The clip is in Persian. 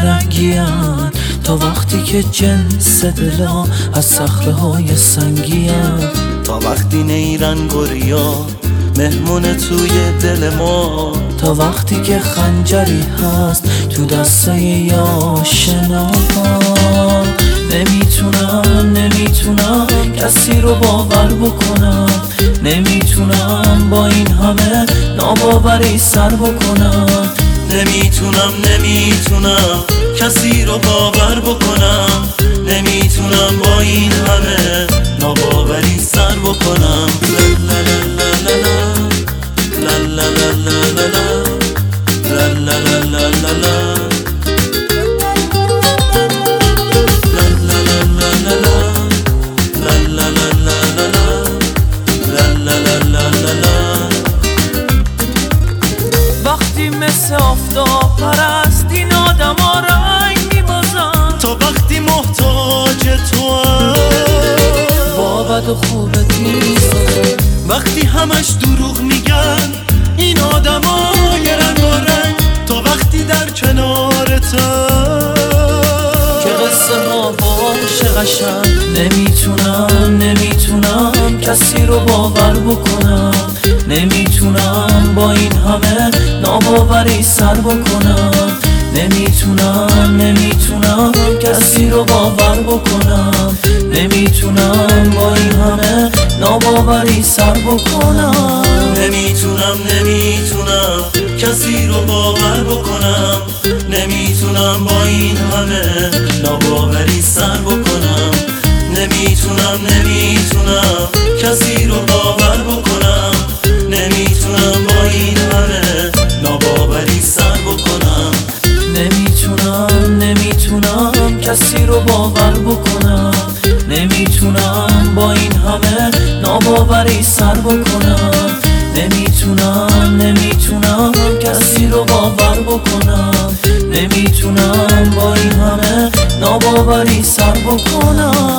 رنگیم، تا وقتی که جنس دلا از صخره‌های سنگیم، تا وقتی نیرن گریا مهمون توی دل ما، تا وقتی که خنجری هست تو دسته ی آشنا. نمیتونم کسی رو باور بکنم، نمیتونم با این همه ناباوری سر بکنم. نمیتونم کسی رو باور بکنم، نمیتونم با این همه ناباوری سر بکنم. لا لا لا لا لا لا لا لا لا لا لا لا. وقتی مثل آفتاب پرست این آدم ها رنگ میبازن، تا وقتی محتاج تو هم با بد و خوبت میسازن. وقتی همش دروغ میگن این آدم های رنگ و رنگ، تا وقتی در کنارتن که قصه ها باشه قشنگ. نمیتونم کسی رو باور بکنم، نمیتونم با این همه ناباوری سر بکنم. نمیتونم کسی رو باور بکنم، نمیتونم با این همه ناباوری سر بکنم. نمیتونم کسی رو باور بکنم، نمیتونم با این همه ناباوری سر بکنم. نمیتونم کسی رو باور بکنم، نمیتونم با این همه ناباوری سر بکنم. نمیتونم کسی رو باور بکنم، نمیتونم با این همه ناباوری سر بکنم. نمیتونم کسی رو باور بکنم، نمیتونم با این همه ناباوری سر بکنم.